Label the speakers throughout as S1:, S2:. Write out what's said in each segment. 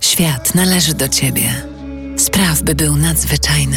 S1: Świat należy do Ciebie. Spraw, by był nadzwyczajny.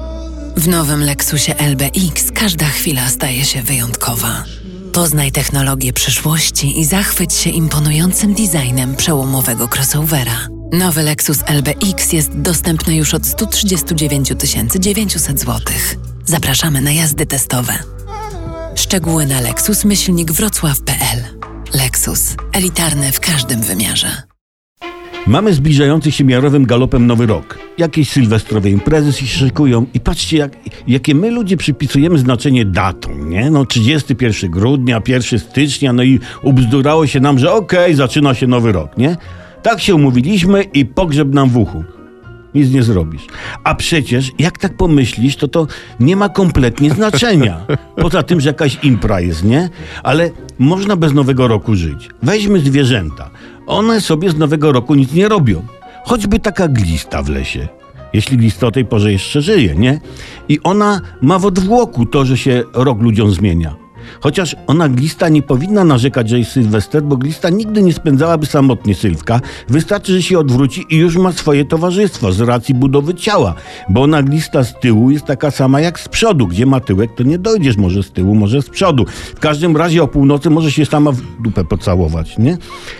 S1: W nowym Lexusie LBX każda chwila staje się wyjątkowa. Poznaj technologię przyszłości i zachwyć się imponującym designem przełomowego crossovera. Nowy Lexus LBX jest dostępny już od 139 900 zł. Zapraszamy na jazdy testowe. Szczegóły na lexus-wrocław.pl. Lexus. Elitarny w każdym wymiarze.
S2: Mamy zbliżający się miarowym galopem nowy rok. Jakieś sylwestrowe imprezy się szykują i patrzcie, jakie my ludzie przypisujemy znaczenie datom, nie? 31 grudnia, 1 stycznia, i ubzdurało się nam, że zaczyna się nowy rok, nie? Tak się umówiliśmy i pogrzeb nam w uchu. Nic nie zrobisz. A przecież, jak tak pomyślisz, to nie ma kompletnie znaczenia. Poza tym, że jakaś impra jest, nie? Ale można bez nowego roku żyć. Weźmy zwierzęta. One sobie z nowego roku nic nie robią. Choćby taka glista w lesie. Jeśli glista o tej porze jeszcze żyje, nie? I ona ma w odwłoku to, że się rok ludziom zmienia. Chociaż ona, glista, nie powinna narzekać, że jest Sylwester, bo glista nigdy nie spędzałaby samotnie Sylwka. Wystarczy, że się odwróci i już ma swoje towarzystwo z racji budowy ciała. Bo ona, glista, z tyłu jest taka sama jak z przodu. Gdzie ma tyłek, to nie dojdziesz może z tyłu, może z przodu. W każdym razie o północy może się sama w dupę pocałować, nie?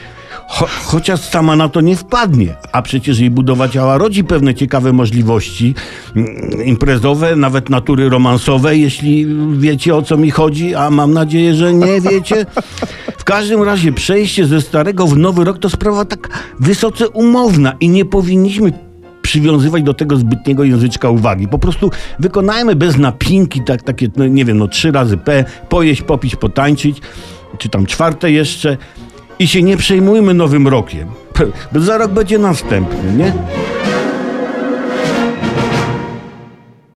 S2: Chociaż sama na to nie wpadnie, a przecież jej budowa ciała rodzi pewne ciekawe możliwości imprezowe, nawet natury romansowej, jeśli wiecie, o co mi chodzi, a mam nadzieję, że nie wiecie. W każdym razie przejście ze starego w nowy rok to sprawa tak wysoce umowna i nie powinniśmy przywiązywać do tego zbytniego języczka uwagi. Po prostu wykonajmy bez napinki takie, 3 razy P, pojeść, popić, potańczyć, czy tam 4 jeszcze. I się nie przejmujmy nowym rokiem, bo za rok będzie następny, nie?